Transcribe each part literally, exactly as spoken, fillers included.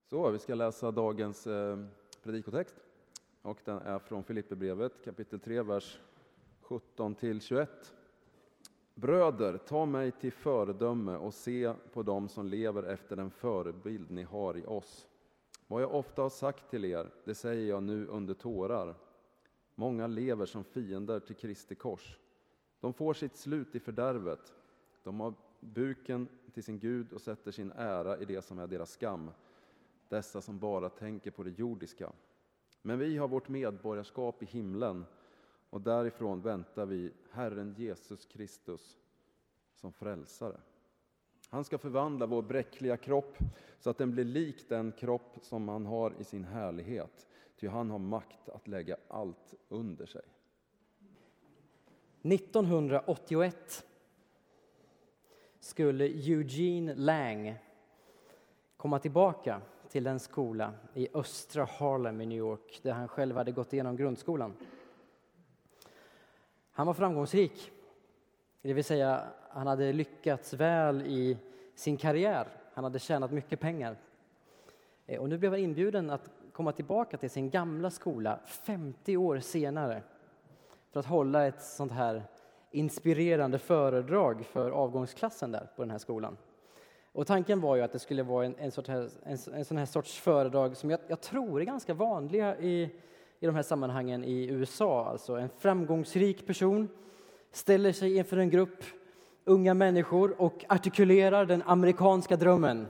Så, vi ska läsa dagens eh, predikotext. Och den är från Filipperbrevet, kapitel tre, vers sjutton till tjugoett. Bröder, ta mig till föredöme och se på dem som lever efter den förebild ni har i oss. Vad jag ofta har sagt till er, det säger jag nu under tårar. Många lever som fiender till Kristi kors. De får sitt slut i fördärvet. De har buken till sin Gud och sätter sin ära i det som är deras skam. Dessa som bara tänker på det jordiska. Men vi har vårt medborgarskap i himlen, och därifrån väntar vi Herren Jesus Kristus som frälsare. Han ska förvandla vår bräckliga kropp så att den blir lik den kropp som han har i sin härlighet. Ty han har makt att lägga allt under sig. nittonhundraåttioett skulle Eugene Lang komma tillbaka till en skola i östra Harlem i New York, där han själv hade gått igenom grundskolan. Han var framgångsrik, det vill säga han hade lyckats väl i sin karriär. Han hade tjänat mycket pengar. Och nu blev han inbjuden att komma tillbaka till sin gamla skola femtio år senare för att hålla ett sånt här inspirerande föredrag för avgångsklassen där på den här skolan. Och tanken var ju att det skulle vara en, en, sort här, en, en sån här sorts föredrag som jag, jag tror är ganska vanliga i, i de här sammanhangen i U S A. Alltså en framgångsrik person ställer sig inför en grupp unga människor och artikulerar den amerikanska drömmen.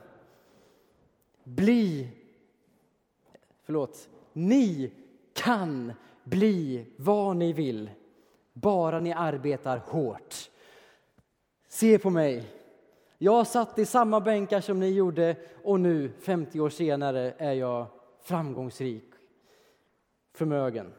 Bli, förlåt, ni kan bli vad ni vill, bara ni arbetar hårt. Se på mig. Jag satt i samma bänkar som ni gjorde, och nu femtio år senare är jag framgångsrik, förmögen.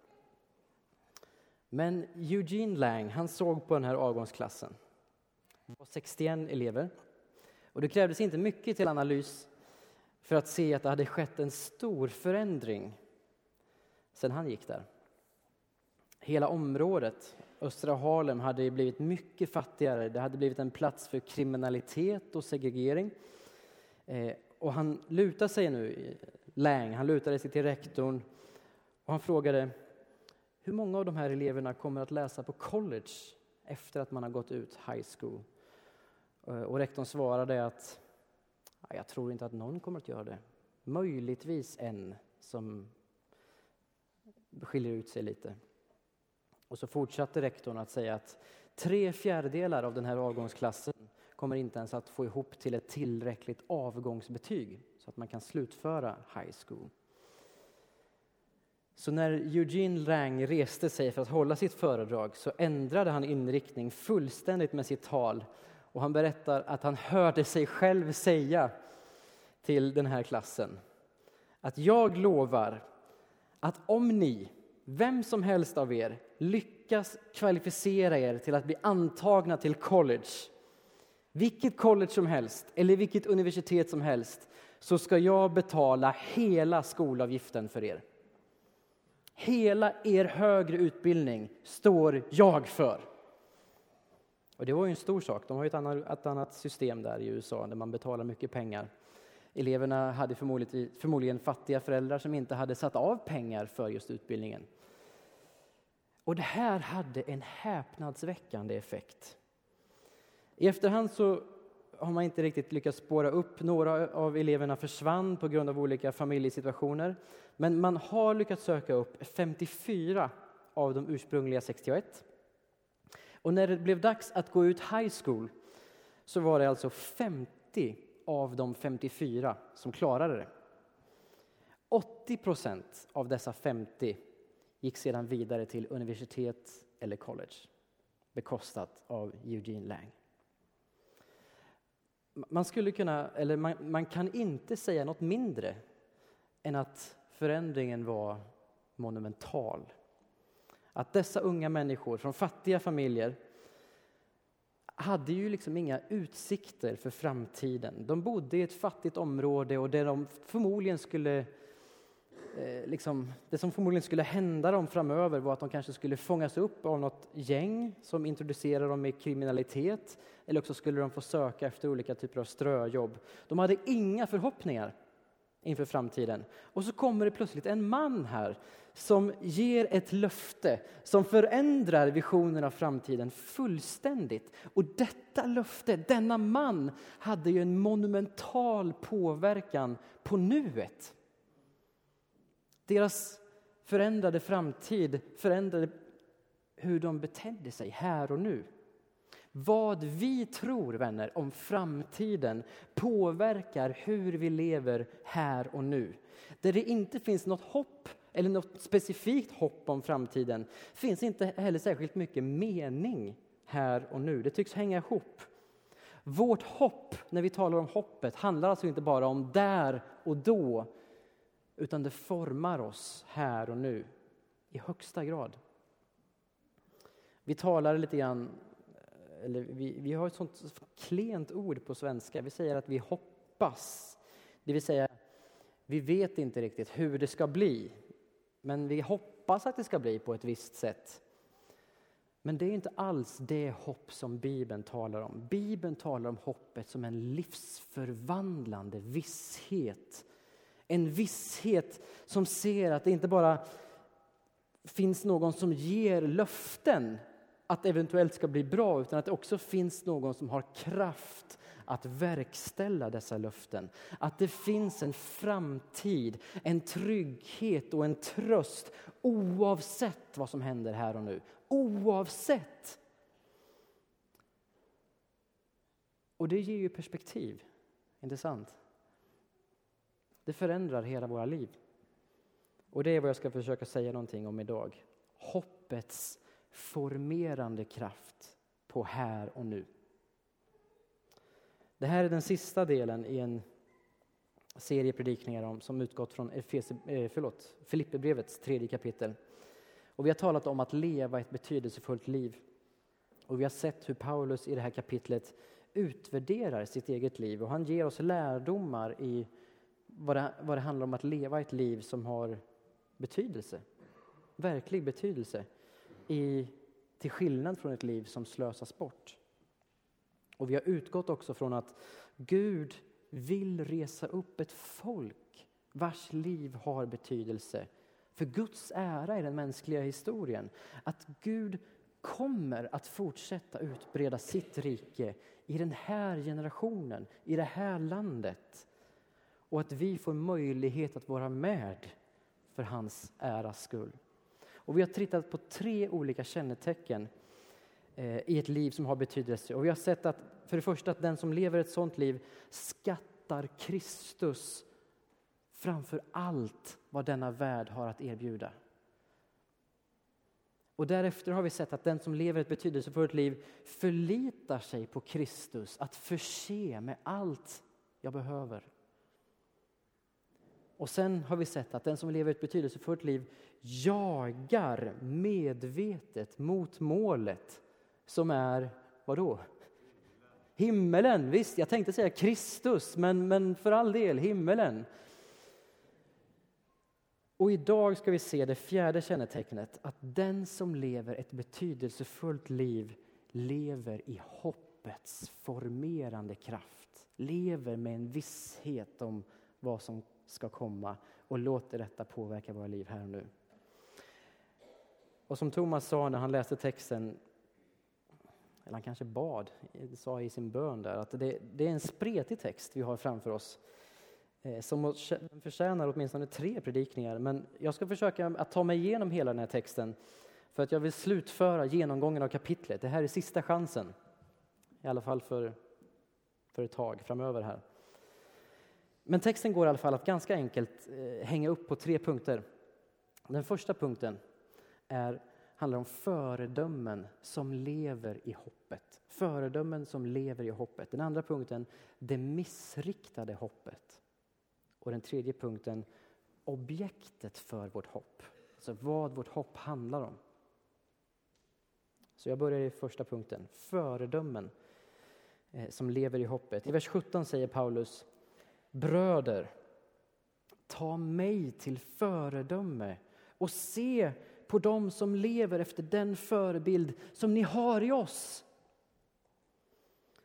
Men Eugene Lang, han såg på den här avgångsklassen. Det var sextioen elever, och det krävdes inte mycket till analys för att se att det hade skett en stor förändring sedan han gick där. Hela området, östra Harlem, hade blivit mycket fattigare. Det hade blivit en plats för kriminalitet och segregering. Eh, och han lutade sig nu, Lang, han lutade sig till rektorn och han frågade: hur många av de här eleverna kommer att läsa på college efter att man har gått ut high school? Eh, och rektorn svarade att jag tror inte att någon kommer att göra det. Möjligtvis en som skiljer ut sig lite. Och så fortsatte rektorn att säga att tre fjärdedelar av den här avgångsklassen kommer inte ens att få ihop till ett tillräckligt avgångsbetyg så att man kan slutföra high school. Så när Eugene Lang reste sig för att hålla sitt föredrag så ändrade han inriktning fullständigt med sitt tal. Och han berättar att han hörde sig själv säga till den här klassen att jag lovar att om ni, vem som helst av er, lyckas kvalificera er till att bli antagna till college, vilket college som helst eller vilket universitet som helst, så ska jag betala hela skolavgiften för er. Hela er högre utbildning står jag för. Och det var ju en stor sak. De har ju ett annat, ett annat system där i U S A där man betalar mycket pengar. Eleverna hade förmodligen, förmodligen fattiga föräldrar som inte hade satt av pengar för just utbildningen. Och det här hade en häpnadsväckande effekt. I efterhand så har man inte riktigt lyckats spåra upp. Några av eleverna försvann på grund av olika familjesituationer. Men man har lyckats söka upp femtiofyra av de ursprungliga sextioett. Och när det blev dags att gå ut high school så var det alltså femtio av de femtiofyra som klarade det. åttio procent av dessa femtio gick sedan vidare till universitet eller college, bekostat av Eugene Lang. Man skulle kunna, eller man, man kan inte säga något mindre än att förändringen var monumental. Att dessa unga människor från fattiga familjer hade ju liksom inga utsikter för framtiden. De bodde i ett fattigt område och där de förmodligen skulle eh, liksom, det som förmodligen skulle hända dem framöver var att de kanske skulle fångas upp av något gäng som introducerade dem i kriminalitet, eller också skulle de få söka efter olika typer av ströjobb. De hade inga förhoppningar inför framtiden. Och så kommer det plötsligt en man här som ger ett löfte som förändrar visionen av framtiden fullständigt. Och detta löfte, denna man, hade ju en monumental påverkan på nuet. Deras förändrade framtid förändrade hur de betedde sig här och nu. Vad vi tror, vänner, om framtiden påverkar hur vi lever här och nu. Där det inte finns något hopp eller något specifikt hopp om framtiden finns inte heller särskilt mycket mening här och nu. Det tycks hänga ihop. Vårt hopp, när vi talar om hoppet, handlar alltså inte bara om där och då, utan det formar oss här och nu i högsta grad. Vi talar lite grann, eller vi, vi har ett sånt klent ord på svenska. Vi säger att vi hoppas. Det vill säga, vi vet inte riktigt hur det ska bli. Men vi hoppas att det ska bli på ett visst sätt. Men det är inte alls det hopp som Bibeln talar om. Bibeln talar om hoppet som en livsförvandlande visshet. En visshet som ser att det inte bara finns någon som ger löften att det eventuellt ska bli bra, utan att det också finns någon som har kraft att verkställa dessa löften. Att det finns en framtid, en trygghet och en tröst oavsett vad som händer här och nu. Oavsett. Och det ger ju perspektiv, inte sant? Det förändrar hela våra liv. Och det är vad jag ska försöka säga någonting om idag. Hoppets formerande kraft på här och nu. Det här är den sista delen i en serie predikningar om, som utgått från Efese, eh, förlåt, Filipperbrevets tredje kapitel. Och vi har talat om att leva ett betydelsefullt liv. Och vi har sett hur Paulus i det här kapitlet utvärderar sitt eget liv. Och han ger oss lärdomar i vad det, vad det handlar om att leva ett liv som har betydelse. Verklig betydelse. I, till skillnad från ett liv som slösas bort. Och vi har utgått också från att Gud vill resa upp ett folk vars liv har betydelse. För Guds ära i den mänskliga historien. Att Gud kommer att fortsätta utbreda sitt rike i den här generationen, i det här landet. Och att vi får möjlighet att vara med för hans äras skull. Och vi har tittat på tre olika kännetecken eh, i ett liv som har betydelse. Och vi har sett att för det första att den som lever ett sådant liv skattar Kristus framför allt vad denna värld har att erbjuda. Och därefter har vi sett att den som lever ett betydelsefullt liv förlitar sig på Kristus att förse med allt jag behöver. Och sen har vi sett att den som lever ett betydelsefullt liv jagar medvetet mot målet som är, vadå? Himmelen, visst, jag tänkte säga Kristus, men, men för all del, himmelen. Och idag ska vi se det fjärde kännetecknet, att den som lever ett betydelsefullt liv lever i hoppets formerande kraft. Lever med en visshet om vad som ska komma och låter detta påverka våra liv här och nu. Och som Thomas sa när han läste texten, eller han kanske bad, sa i sin bön där, att det, det är en spretig text vi har framför oss. Eh, som förtjänar åtminstone tre predikningar. Men jag ska försöka att ta mig igenom hela den här texten. För att jag vill slutföra genomgången av kapitlet. Det här är sista chansen. I alla fall för, för ett tag framöver här. Men texten går i alla fall att ganska enkelt eh, hänga upp på tre punkter. Den första punkten är, handlar om föredömen som lever i hoppet. Föredömen som lever i hoppet. Den andra punkten, det missriktade hoppet. Och den tredje punkten, objektet för vårt hopp. Alltså vad vårt hopp handlar om. Så jag börjar i första punkten. Föredömen eh, som lever i hoppet. I vers sjutton säger Paulus: bröder, ta mig till föredöme och se på dem som lever efter den förebild som ni har i oss.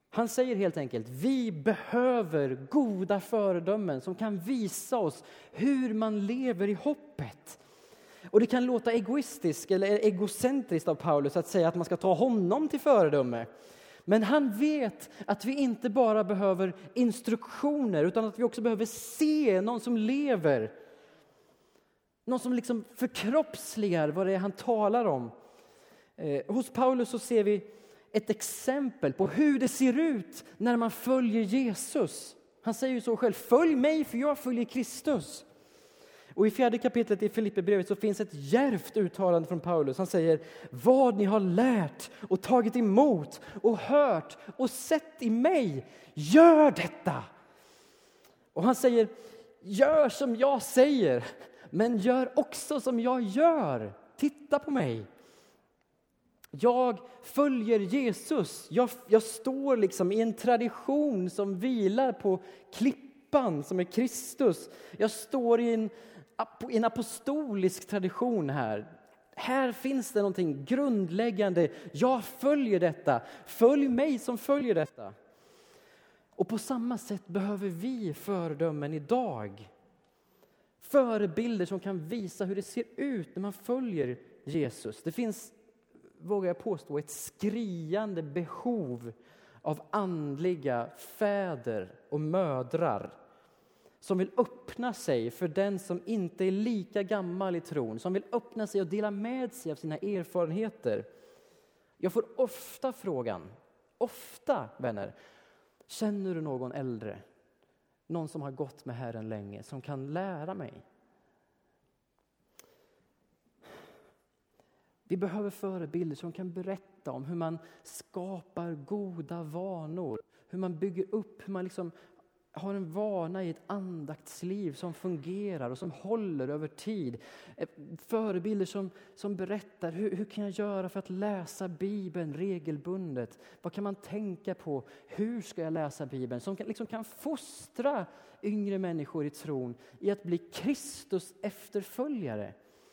Han säger helt enkelt, vi behöver goda föredömen som kan visa oss hur man lever i hoppet. Och det kan låta egoistiskt eller egocentriskt av Paulus att säga att man ska ta honom till föredöme. Men han vet att vi inte bara behöver instruktioner utan att vi också behöver se någon som lever. Någon som liksom förkroppsligar vad det är han talar om. Eh, hos Paulus så ser vi ett exempel på hur det ser ut när man följer Jesus. Han säger ju så själv, följ mig för jag följer Kristus. Och i fjärde kapitlet i Filipperbrevet så finns ett djärvt uttalande från Paulus. Han säger, vad ni har lärt och tagit emot och hört och sett i mig, gör detta. Och han säger, gör som jag säger, men gör också som jag gör. Titta på mig. Jag följer Jesus. Jag, jag står liksom i en tradition som vilar på klippan som är Kristus. Jag står i en, i en apostolisk tradition här. Här finns det någonting grundläggande. Jag följer detta. Följ mig som följer detta. Och på samma sätt behöver vi föredömen idag. Förebilder som kan visa hur det ser ut när man följer Jesus. Det finns, vågar jag påstå, ett skriande behov av andliga fäder och mödrar som vill öppna sig för den som inte är lika gammal i tron, som vill öppna sig och dela med sig av sina erfarenheter. Jag får ofta frågan, ofta vänner, känner du någon äldre? Någon som har gått med Herren länge, som kan lära mig? Vi behöver förebilder som kan berätta om hur man skapar goda vanor. Hur man bygger upp, hur man liksom har en vana i ett andaktsliv som fungerar och som håller över tid. Förebilder som, som berättar, hur, hur kan jag göra för att läsa Bibeln regelbundet? Vad kan man tänka på? Hur ska jag läsa Bibeln? Som kan, liksom kan fostra yngre människor i tron i att bli Kristus efterföljare.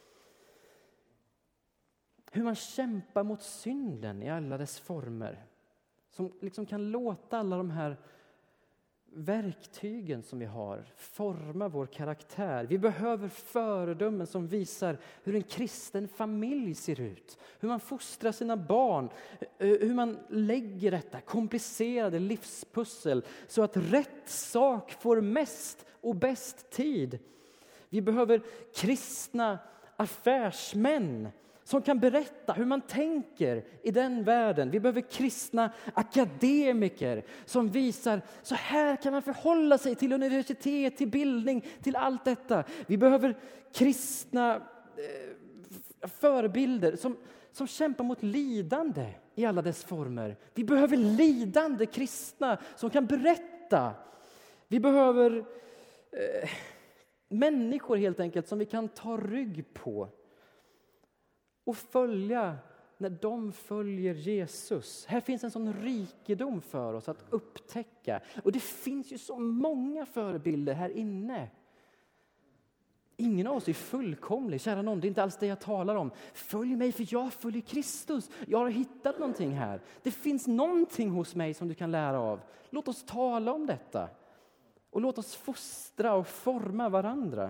Hur man kämpar mot synden i alla dess former. Som liksom kan låta alla de här verktygen som vi har forma vår karaktär. Vi behöver föredömen som visar hur en kristen familj ser ut. Hur man fostrar sina barn. Hur man lägger detta komplicerade livspussel så att rätt sak får mest och bäst tid. Vi behöver kristna affärsmän som kan berätta hur man tänker i den världen. Vi behöver kristna akademiker som visar så här kan man förhålla sig till universitet, till bildning, till allt detta. Vi behöver kristna eh, förebilder som, som kämpar mot lidande i alla dess former. Vi behöver lidande kristna som kan berätta. Vi behöver eh, människor helt enkelt som vi kan ta rygg på. Och följa när de följer Jesus. Här finns en sån rikedom för oss att upptäcka. Och det finns ju så många förebilder här inne. Ingen av oss är fullkomlig. Kära någon, det är inte alls det jag talar om. Följ mig för jag följer Kristus. Jag har hittat någonting här. Det finns någonting hos mig som du kan lära av. Låt oss tala om detta. Och låt oss fostra och forma varandra.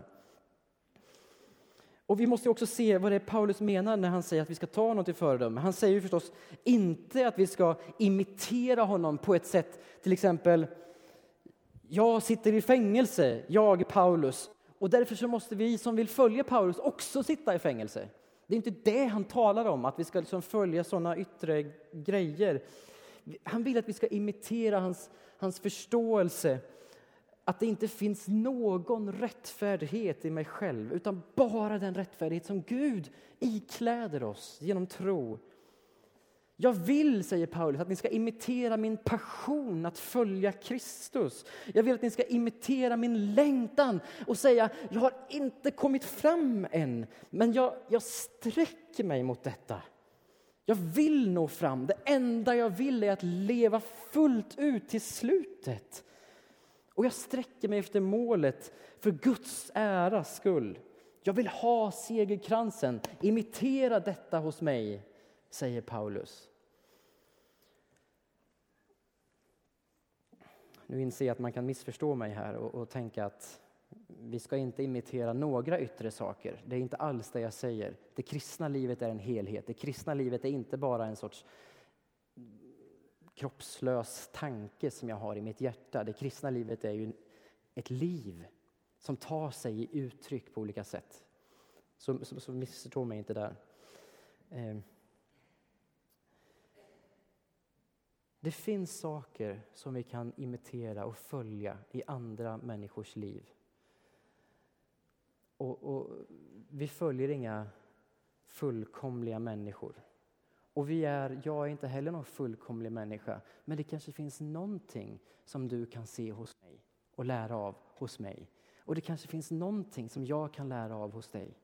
Och vi måste också se vad det är Paulus menar när han säger att vi ska ta något till föredöme. Han säger ju förstås inte att vi ska imitera honom på ett sätt. Till exempel, jag sitter i fängelse, jag Paulus. Och därför så måste vi som vill följa Paulus också sitta i fängelse. Det är inte det han talar om, att vi ska liksom följa sådana yttre grejer. Han vill att vi ska imitera hans, hans förståelse. Att det inte finns någon rättfärdighet i mig själv, utan bara den rättfärdighet som Gud ikläder oss genom tro. Jag vill, säger Paulus, att ni ska imitera min passion att följa Kristus. Jag vill att ni ska imitera min längtan och säga, jag har inte kommit fram än, men jag, jag sträcker mig mot detta. Jag vill nå fram. Det enda jag vill är att leva fullt ut till slutet. Och jag sträcker mig efter målet för Guds äras skull. Jag vill ha segerkransen. Imitera detta hos mig, säger Paulus. Nu inser jag att man kan missförstå mig här och, och tänka att vi ska inte imitera några yttre saker. Det är inte alls det jag säger. Det kristna livet är en helhet. Det kristna livet är inte bara en sorts kroppslös tanke som jag har i mitt hjärta. Det kristna livet är ju ett liv som tar sig i uttryck på olika sätt. Så, så, så missförstå mig inte där. Eh. Det finns saker som vi kan imitera och följa i andra människors liv. Och, och vi följer inga fullkomliga människor. Och vi är, jag är inte heller någon fullkomlig människa. Men det kanske finns någonting som du kan se hos mig och lära av hos mig. Och det kanske finns någonting som jag kan lära av hos dig.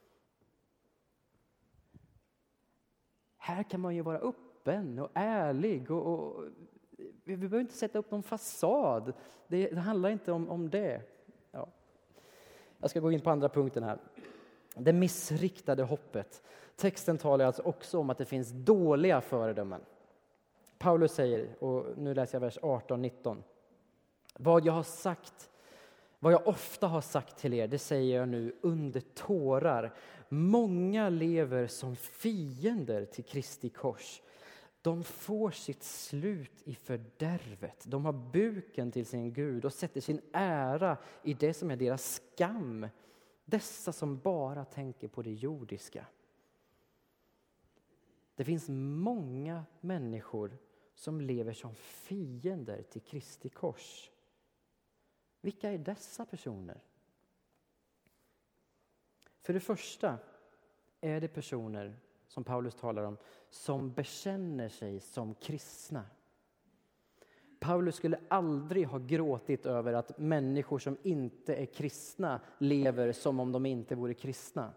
Här kan man ju vara öppen och ärlig. Och, och, vi behöver inte sätta upp någon fasad. Det, det handlar inte om, om det. Ja. Jag ska gå in på andra punkten här. Det missriktade hoppet. Texten talar alltså också om att det finns dåliga föredömen. Paulus säger, och nu läser jag vers arton nitton. Vad jag har sagt, vad jag ofta har sagt till er, det säger jag nu under tårar. Många lever som fiender till Kristi kors. De får sitt slut i fördärvet. De har buken till sin Gud och sätter sin ära i det som är deras skam. Dessa som bara tänker på det jordiska. Det finns många människor som lever som fiender till Kristi kors. Vilka är dessa personer? För det första är det personer som Paulus talar om som bekänner sig som kristna. Paulus skulle aldrig ha gråtit över att människor som inte är kristna lever som om de inte vore kristna.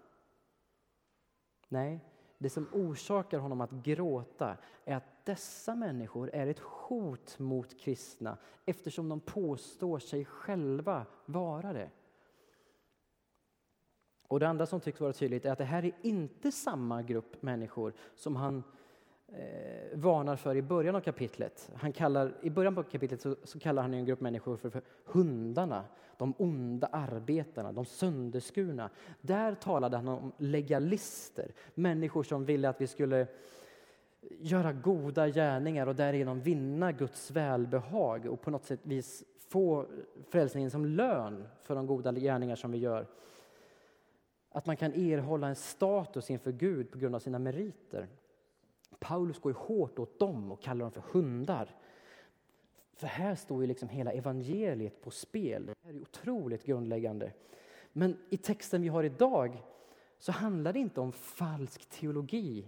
Nej, det som orsakar honom att gråta är att dessa människor är ett hot mot kristna eftersom de påstår sig själva vara det. Och det andra som tycks vara tydligt är att det här är inte samma grupp människor som han eh, varnar för i början av kapitlet. Han kallar, I början av kapitlet så, så kallar han en grupp människor för, för hundarna, de onda arbetarna, de sönderskurna. Där talade han om legalister, människor som ville att vi skulle göra goda gärningar och därigenom vinna Guds välbehag och på något sätt vis få frälsningen som lön för de goda gärningar som vi gör. Att man kan erhålla en status inför Gud på grund av sina meriter. Paulus går ju hårt åt dem och kallar dem för hundar. För här står ju liksom hela evangeliet på spel. Det här är otroligt grundläggande. Men i texten vi har idag så handlar det inte om falsk teologi.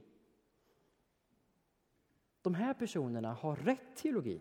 De här personerna har rätt teologi.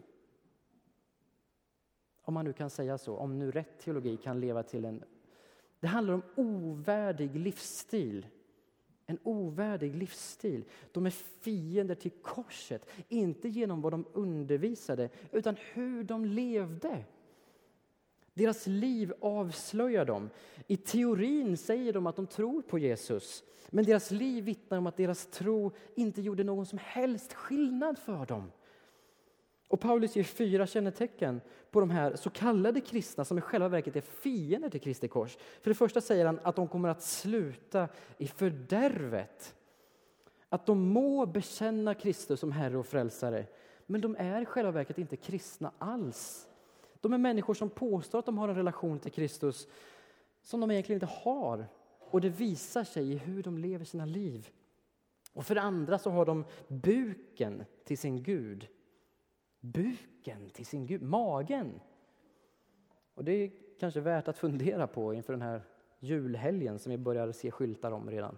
Om man nu kan säga så. Om nu rätt teologi kan leva till en... Det handlar om ovärdig livsstil. En ovärdig livsstil. De är fiender till korset. Inte genom vad de undervisade, utan hur de levde. Deras liv avslöjar dem. I teorin säger de att de tror på Jesus. Men deras liv vittnar om att deras tro inte gjorde någon som helst skillnad för dem. Och Paulus ger fyra kännetecken på de här så kallade kristna som i själva verket är fiender till Kristi kors. För det första säger han att de kommer att sluta i fördärvet. Att de må bekänna Kristus som Herre och frälsare. Men de är i själva verket inte kristna alls. De är människor som påstår att de har en relation till Kristus som de egentligen inte har. Och det visar sig i hur de lever sina liv. Och för det andra så har de buken till sin Gud. Buken till sin Gud, magen. Och det är kanske värt att fundera på inför den här julhelgen som vi börjar se skyltar om redan.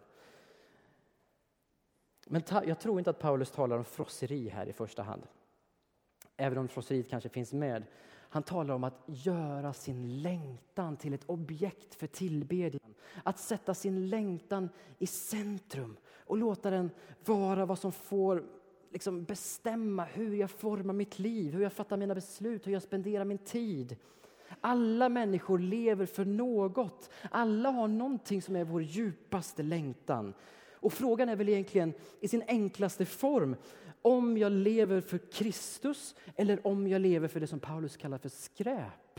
Men ta, jag tror inte att Paulus talar om frosseri här i första hand. Även om frosseriet kanske finns med. Han talar om att göra sin längtan till ett objekt för tillbedjan. Att sätta sin längtan i centrum och låta den vara vad som får liksom bestämma hur jag formar mitt liv, hur jag fattar mina beslut, hur jag spenderar min tid. Alla människor lever för något. Alla har någonting som är vår djupaste längtan. Och frågan är väl egentligen i sin enklaste form, om jag lever för Kristus eller om jag lever för det som Paulus kallar för skräp.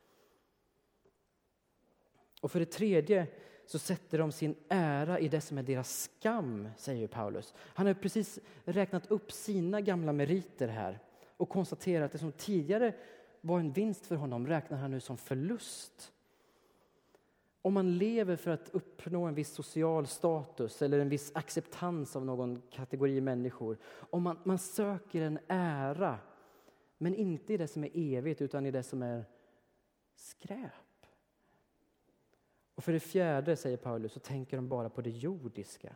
Och för det tredje så sätter de sin ära i det som är deras skam, säger Paulus. Han har precis räknat upp sina gamla meriter här och konstaterat att det som tidigare var en vinst för honom räknar han nu som förlust. Om man lever för att uppnå en viss social status eller en viss acceptans av någon kategori människor. Om man, man söker en ära, men inte i det som är evigt utan i det som är skräp. Och för det fjärde, säger Paulus, så tänker de bara på det jordiska.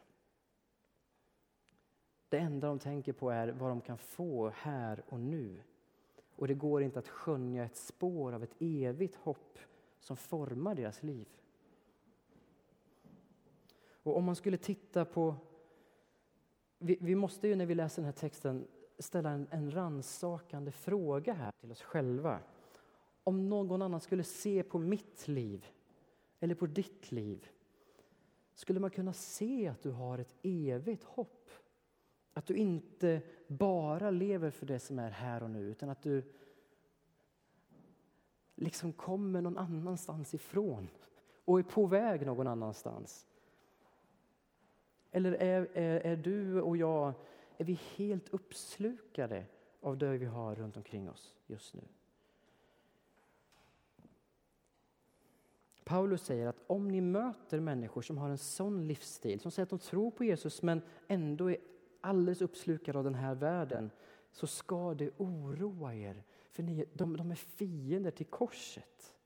Det enda de tänker på är vad de kan få här och nu. Och det går inte att skönja ett spår av ett evigt hopp som formar deras liv. Och om man skulle titta på... Vi, vi måste ju när vi läser den här texten ställa en, en rannsakande fråga här till oss själva. Om någon annan skulle se på mitt liv eller på ditt liv, skulle man kunna se att du har ett evigt hopp? Att du inte bara lever för det som är här och nu, utan att du liksom kommer någon annanstans ifrån och är på väg någon annanstans. Eller är, är, är du och jag, är vi helt uppslukade av det vi har runt omkring oss just nu? Paulus säger att om ni möter människor som har en sån livsstil, som säger att de tror på Jesus men ändå är alldeles uppslukade av den här världen, så ska det oroa er. För ni, de, de är fiender till korset.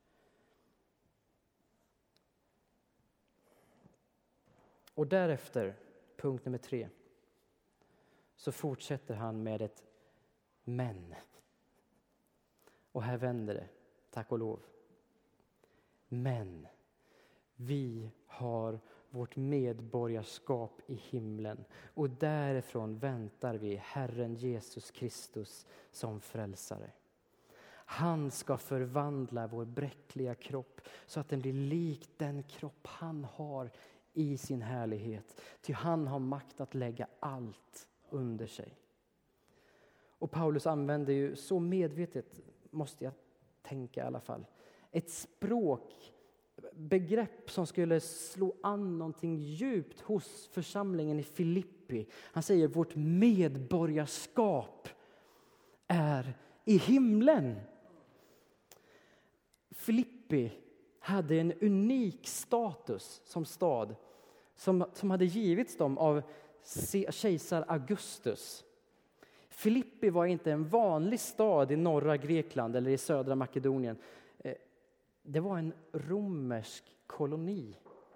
Och därefter, punkt nummer tre, så fortsätter han med ett men. Och här vänder det, tack och lov. Men vi har vårt medborgarskap i himlen och därifrån väntar vi Herren Jesus Kristus som frälsare. Han ska förvandla vår bräckliga kropp så att den blir lik den kropp han har i sin härlighet. Ty han har makt att lägga allt under sig. Och Paulus använder ju så medvetet, måste jag tänka i alla fall, ett språk, begrepp som skulle slå an någonting djupt hos församlingen i Filippi. Han säger vårt medborgarskap är i himlen. Filippi hade en unik status som stad som, som hade givits dem av kejsar Augustus. Filippi var inte en vanlig stad i norra Grekland eller i södra Makedonien. Det var en romersk koloni.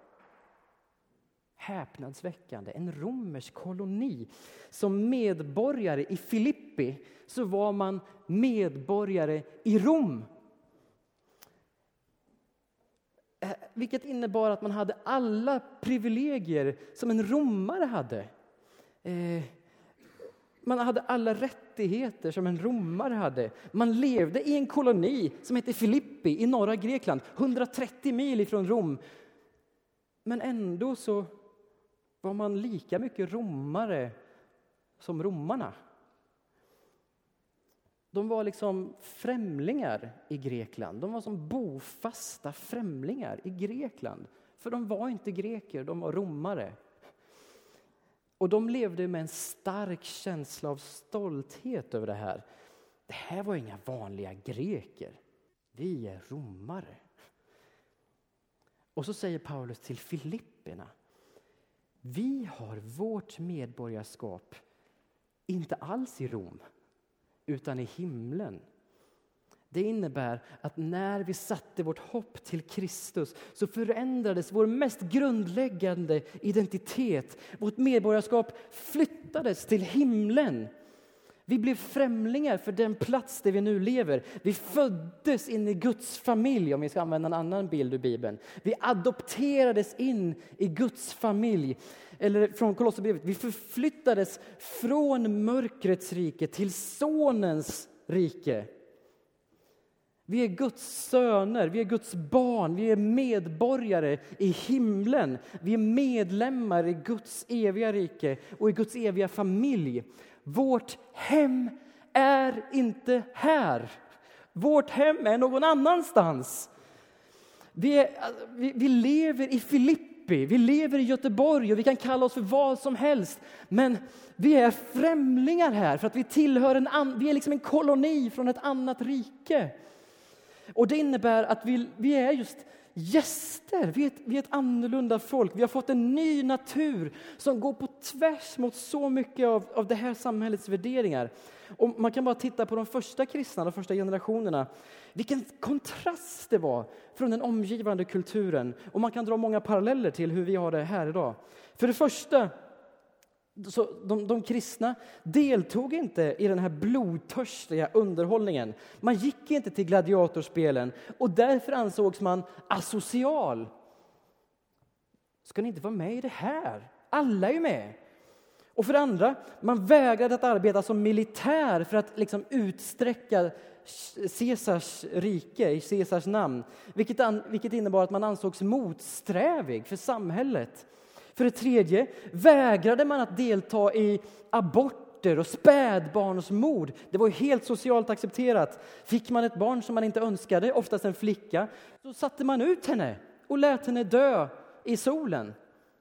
Häpnadsväckande. En romersk koloni. Som medborgare i Filippi så var man medborgare i Rom. Vilket innebar att man hade alla privilegier som en romare hade. Man hade alla rättigheter som en romare hade. Man levde i en koloni som heter Filippi i norra Grekland. hundratrettio mil ifrån Rom. Men ändå så var man lika mycket romare som romarna. De var liksom främlingar i Grekland. De var som bofasta främlingar i Grekland. För de var inte greker, de var romare. Och de levde med en stark känsla av stolthet över det här. Det här var inga vanliga greker. Vi är romare. Och så säger Paulus till Filipperna. Vi har vårt medborgarskap inte alls i Rom utan i himlen. Det innebär att när vi satte vårt hopp till Kristus så förändrades vår mest grundläggande identitet. Vårt medborgarskap flyttades till himlen. Vi blev främlingar för den plats där vi nu lever. Vi föddes in i Guds familj, om vi ska använda en annan bild ur Bibeln. Vi adopterades in i Guds familj. Eller från Kolosserbrevet, vi förflyttades från mörkrets rike till sonens rike. Vi är Guds söner, vi är Guds barn, vi är medborgare i himlen. Vi är medlemmar i Guds eviga rike och i Guds eviga familj. Vårt hem är inte här. Vårt hem är någon annanstans. Vi, är, vi, vi lever i Filippi, vi lever i Göteborg och vi kan kalla oss för vad som helst. Men vi är främlingar här för att vi tillhör en an, vi är liksom en koloni från ett annat rike. Och det innebär att vi, vi är just gäster, vi är, ett, vi är ett annorlunda folk. Vi har fått en ny natur som går på tvärs mot så mycket av, av det här samhällets värderingar. Och man kan bara titta på de första kristna, de första generationerna. Vilken kontrast det var från den omgivande kulturen. Och man kan dra många paralleller till hur vi har det här idag. För det första, så de, de kristna deltog inte i den här blodtörstiga underhållningen. Man gick inte till gladiatorspelen och därför ansågs man asocial. Ska ni inte vara med i det här? Alla är ju med. Och för det andra, man vägrade att arbeta som militär för att liksom utsträcka Caesars rike i Caesars namn. Vilket, an, vilket innebar att man ansågs motsträvig för samhället. För det tredje, vägrade man att delta i aborter och spädbarnsmord. Det var helt socialt accepterat. Fick man ett barn som man inte önskade, oftast en flicka, så satte man ut henne och lät henne dö i solen.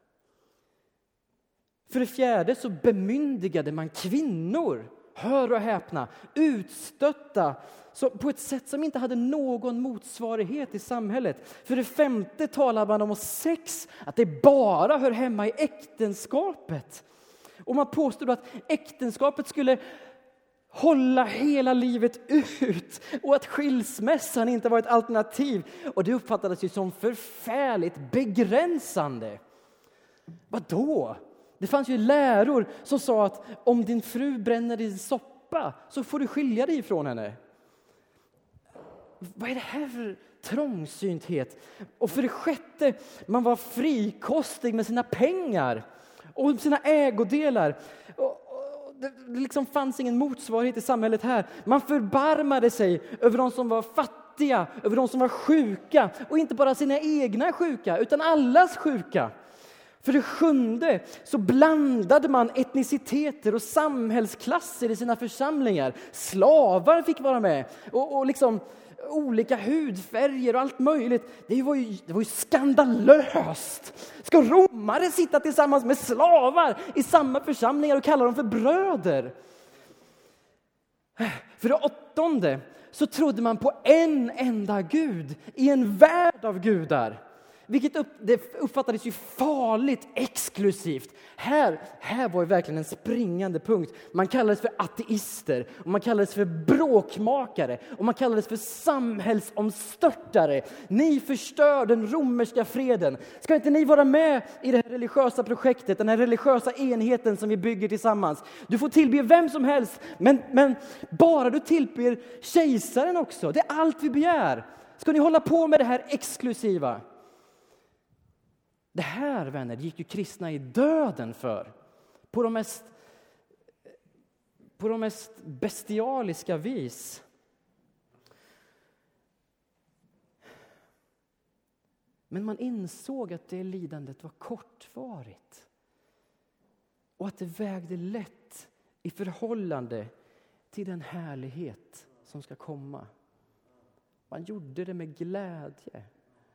För det fjärde så bemyndigade man kvinnor, hör och häpna, utstötta så på ett sätt som inte hade någon motsvarighet i samhället. För det femte talar man om sex, att det bara hör hemma i äktenskapet. Och man påstod att äktenskapet skulle hålla hela livet ut och att skilsmässan inte var ett alternativ. Och det uppfattades ju som förfärligt begränsande. Vadå? Det fanns ju läror som sa att om din fru bränner din soppa så får du skilja dig ifrån henne. Vad är det här för trångsynthet? Och för det sjätte, man var frikostig med sina pengar och sina ägodelar. Och, och det, det liksom fanns ingen motsvarighet i samhället här. Man förbarmade sig över de som var fattiga, över de som var sjuka. Och inte bara sina egna sjuka, utan allas sjuka. För det sjunde så blandade man etniciteter och samhällsklasser i sina församlingar. Slavar fick vara med och, och liksom olika hudfärger och allt möjligt. Det var ju, det var ju skandalöst. Ska romare sitta tillsammans med slavar i samma församlingar och kalla dem för bröder? För det åttonde så trodde man på en enda Gud i en värld av gudar. Vilket upp, det uppfattades ju farligt exklusivt. Här, här var ju verkligen en springande punkt. Man kallades för ateister, och man kallades för bråkmakare, och man kallades för samhällsomstörtare. Ni förstör den romerska freden. Ska inte ni vara med i det här religiösa projektet, den här religiösa enheten som vi bygger tillsammans? Du får tillbe vem som helst, men, men bara du tillber kejsaren också. Det är allt vi begär. Ska ni hålla på med det här exklusiva? Det här, vänner, gick ju kristna i döden för. På de mest, på de mest bestialiska vis. Men man insåg att det lidandet var kortvarigt. Och att det vägde lätt i förhållande till den härlighet som ska komma. Man gjorde det med glädje.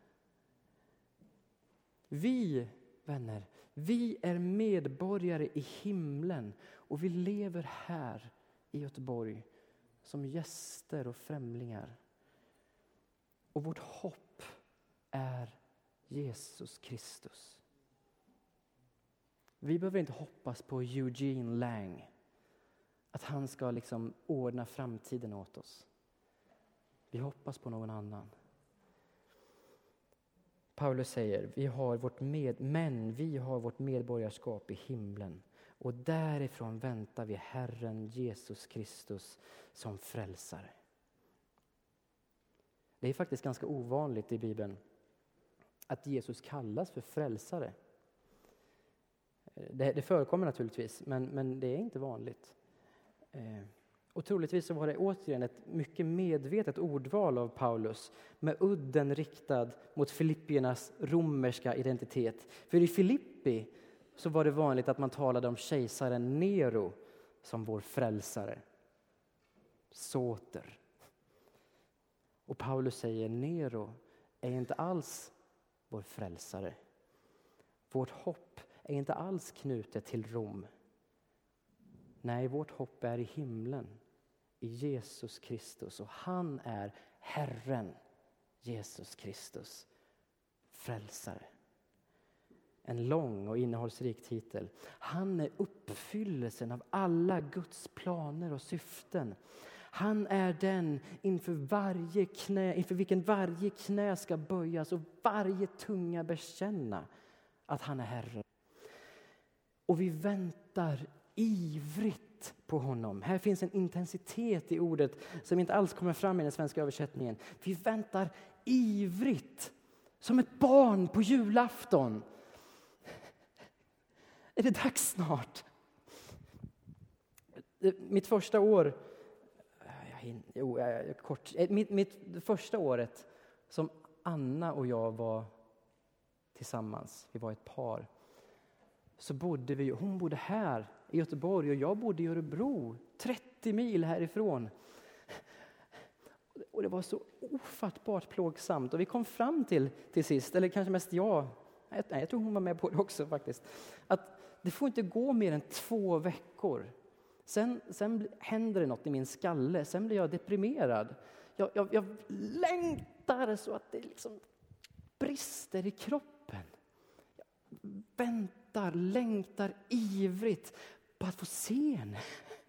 Vi, vänner, vi är medborgare i himlen och vi lever här i Göteborg som gäster och främlingar. Och vårt hopp är Jesus Kristus. Vi behöver inte hoppas på Eugene Lang, att han ska liksom ordna framtiden åt oss. Vi hoppas på någon annan. Paulus säger, vi har vårt med, men vi har vårt medborgarskap i himlen. Och därifrån väntar vi Herren Jesus Kristus som frälsare. Det är faktiskt ganska ovanligt i Bibeln att Jesus kallas för frälsare. Det, det förekommer naturligtvis, men, men det är inte vanligt. Eh. Och troligtvis så var det återigen ett mycket medvetet ordval av Paulus med udden riktad mot filippiernas romerska identitet. För i Filippi så var det vanligt att man talade om kejsaren Nero som vår frälsare. Soter. Och Paulus säger Nero är inte alls vår frälsare. Vårt hopp är inte alls knutet till Rom. Nej, vårt hopp är i himlen, i Jesus Kristus. Och han är Herren, Jesus Kristus, frälsare. En lång och innehållsrik titel. Han är uppfyllelsen av alla Guds planer och syften. Han är den inför varje knä, inför vilken varje knä ska böjas och varje tunga bekänna att han är Herre. Och vi väntar ivrigt på honom. Här finns en intensitet i ordet som inte alls kommer fram i den svenska översättningen. Vi väntar ivrigt som ett barn på julafton. Är det dags snart? Mitt första år, jag hinner, jo, jag, kort, mitt, mitt första året som Anna och jag var tillsammans, vi var ett par, så bodde vi, hon bodde här i Göteborg och jag bodde i Örebro, trettio mil härifrån. Och det var så ofattbart plågsamt. Och vi kom fram till till sist, eller kanske mest jag, nej, jag tror hon var med på det också faktiskt, att det får inte gå mer än två veckor. Sen, sen händer det något i min skalle, sen blir jag deprimerad. Jag, jag, jag längtar så att det liksom brister i kroppen. Jag väntar, längtar ivrigt på att få se henne.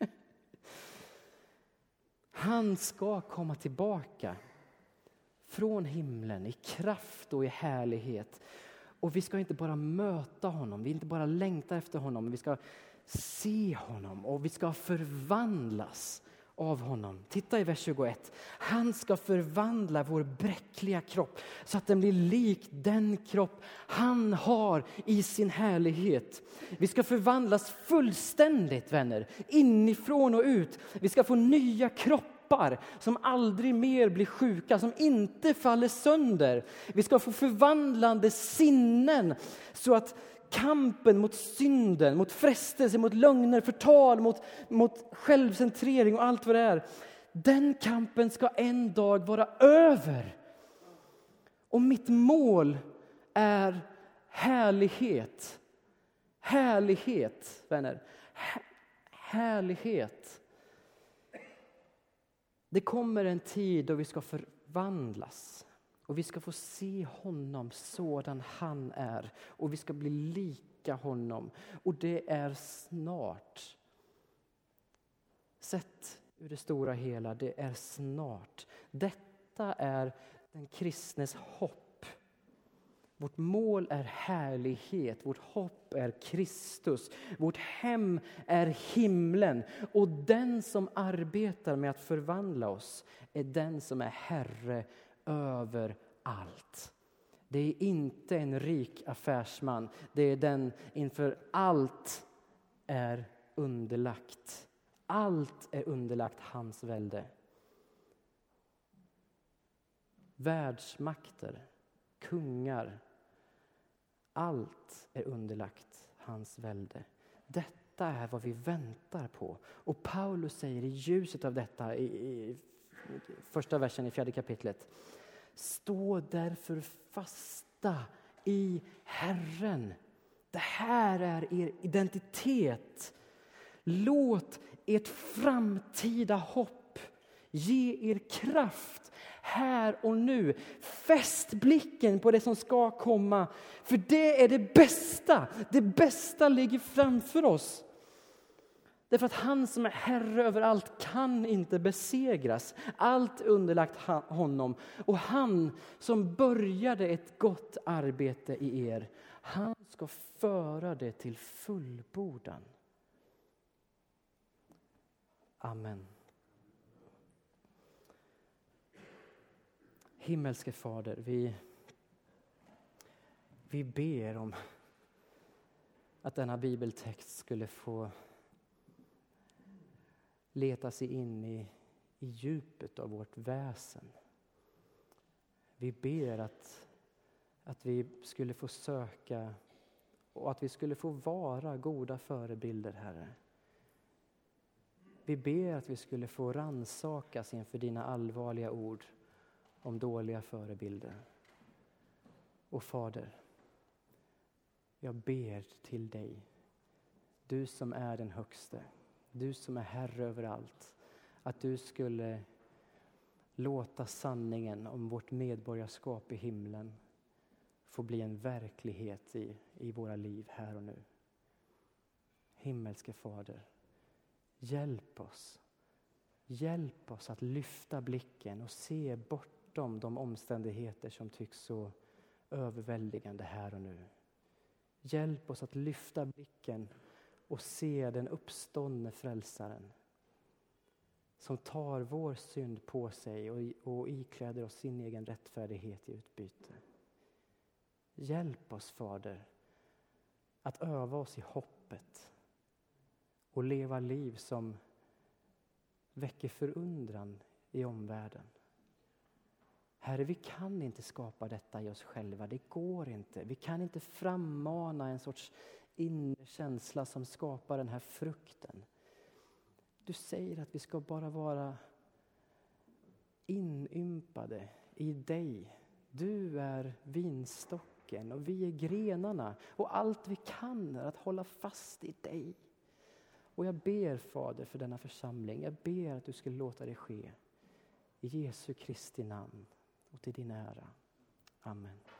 Han ska komma tillbaka från himlen i kraft och i härlighet. Och vi ska inte bara möta honom, vi inte bara längta efter honom, men vi ska se honom och vi ska förvandlas av honom. Titta i vers tjugoett. Han ska förvandla vår bräckliga kropp så att den blir lik den kropp han har i sin härlighet. Vi ska förvandlas fullständigt, vänner, inifrån och ut. Vi ska få nya kroppar som aldrig mer blir sjuka, som inte faller sönder. Vi ska få förvandlande sinnen så att kampen mot synden, mot frestelse, mot lögner, förtal, mot, mot självcentrering och allt vad det är. Den kampen ska en dag vara över. Och mitt mål är härlighet. Härlighet, vänner. Här- härlighet. Det kommer en tid då vi ska förvandlas. Och vi ska få se honom sådan han är. Och vi ska bli lika honom. Och det är snart. Sett ur det stora hela, det är snart. Detta är den kristnes hopp. Vårt mål är härlighet. Vårt hopp är Kristus. Vårt hem är himlen. Och den som arbetar med att förvandla oss är den som är Herre över allt. Det är inte en rik affärsman. Det är den inför allt är underlagt. Allt är underlagt hans välde. Världsmakter, kungar, allt är underlagt hans välde. Detta är vad vi väntar på. Och Paulus säger i ljuset av detta i, i första versen i fjärde kapitlet. Stå därför fasta i Herren. Det här är er identitet. Låt ert framtida hopp ge er kraft här och nu. Fäst blicken på det som ska komma. För det är det bästa. Det bästa ligger framför oss. Därför att han som är Herre över allt kan inte besegras. Allt underlagt honom. Och han som började ett gott arbete i er, han ska föra det till fullbordan. Amen. Himmelske Fader, vi, vi ber om att denna bibeltext skulle få leta sig in i, i djupet av vårt väsen. Vi ber att, att vi skulle få söka och att vi skulle få vara goda förebilder, Herre. Vi ber att vi skulle få rannsakas inför dina allvarliga ord om dåliga förebilder. Och Fader, jag ber till dig, du som är den högste, du som är Herre över allt, att du skulle låta sanningen om vårt medborgarskap i himlen få bli en verklighet i, i våra liv här och nu. Himmelske Fader, hjälp oss. Hjälp oss att lyfta blicken och se bortom de omständigheter som tycks så överväldigande här och nu. Hjälp oss att lyfta blicken och se den uppståndne frälsaren som tar vår synd på sig och, och ikläder oss sin egen rättfärdighet i utbyte. Hjälp oss, Fader, att öva oss i hoppet och leva liv som väcker förundran i omvärlden. Herre, vi kan inte skapa detta i oss själva. Det går inte. Vi kan inte frammana en sorts inre känsla som skapar den här frukten. Du säger att vi ska bara vara inympade i dig. Du är vinstocken och vi är grenarna. Och allt vi kan är att hålla fast i dig. Och jag ber, Fader, för denna församling. Jag ber att du skulle låta det ske. I Jesu Kristi namn och till din ära. Amen.